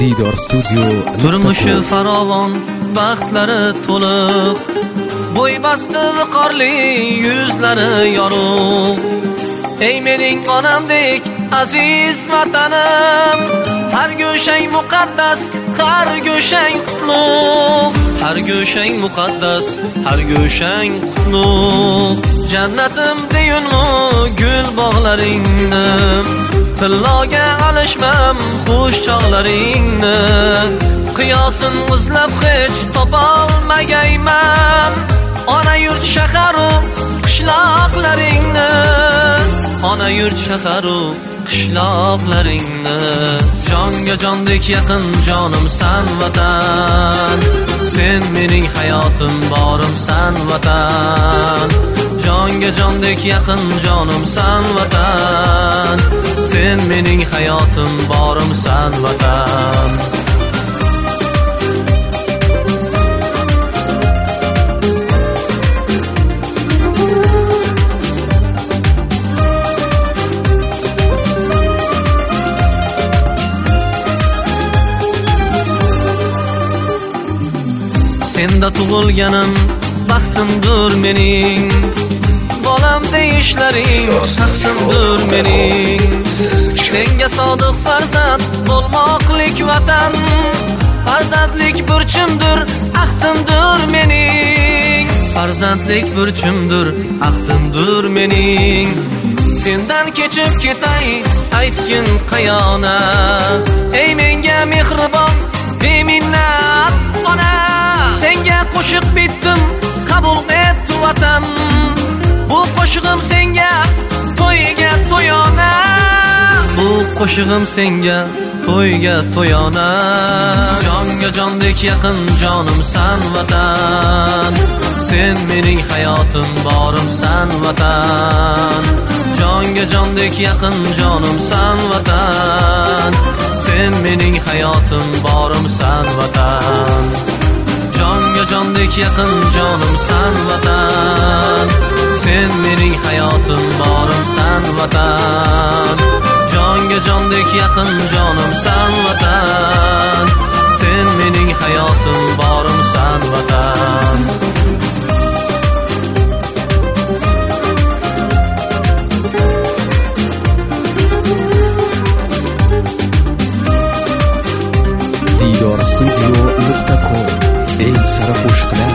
Didor Studio. Turmushi farovon, baxtlari to'liq, bo'y basti viqorli, yuzlari yorug'. Ey mening onamdek aziz vatanim, har go'shang muqaddas, har go'shang qutlug'. Har go'shang muqaddas, har go'shang qutlug'. Jannatim deyunmu gul bog'laringni, tilloga alishmam xush chog'laringni. Qiyosin izlab hech topolmagayman, ona yurt shaharu qishloqlaringni. Ona yurt shaharu qishloqlaringni. Jonga jondek yaqin jonimsan vatan, sen mening hayotim borimsan vatan. Jonga jondek yaqin jonimsan vatan, sen mening hayotim borimsan vatan. Senda tug'ilganim baxtimdir mening, bolam deyishlaring taxtimdir mening. Senga sodiq farzand bo'lmoqlik vatan, farzandlik burchimdir, ahdimdir mening. Farzandlik burchimdir, ahdimdir mening. Sendan kechib ketay aytgin qayona, ey menga mehribon beminnat ona. Senga qo'shiq bitdim, qabul et vatan, bu qo'shig'im senga to'yga to'yona. Bu qo'shig'im senga to'yga to'yona. Jonga jondek yaqin jonimsan vatan, sen mening hayotim borimsan vatan. Jonga jondek yaqin jonimsan vatan, sen mening hayotim borimsan vatan. Jonga jondek yaqin jonimsan vatan, sen mening hayotim borimsan vatan. Jonga jondek yaqin jonimsan vatan, sen mening hayotim borimsan vatan. Didor Studio.com. Eng sara qo'shiqlar